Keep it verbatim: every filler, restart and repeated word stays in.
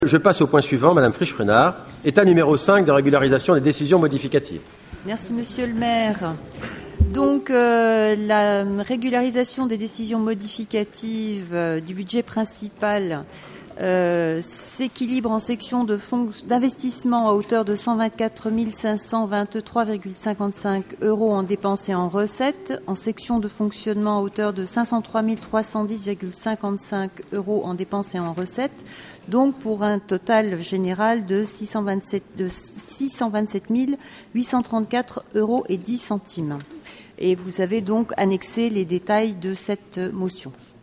Je passe au point suivant, Madame Frisch-Renard, état numéro cinq de régularisation des décisions modificatives. Merci, Monsieur le maire. Donc, euh, la régularisation des décisions modificatives euh, du budget principal euh, s'équilibre en section de fonds d'investissement à hauteur de cent vingt-quatre mille cinq cent vingt-trois virgule cinquante-cinq euros en dépenses et en recettes, en section de fonctionnement à hauteur de cinq cent trois mille trois cent dix virgule cinquante-cinq euros en dépenses et en recettes, donc pour un total général de six cent vingt-sept, de six cent vingt-sept mille huit cent trente-quatre euros et dix centimes. Et vous avez donc annexé les détails de cette motion.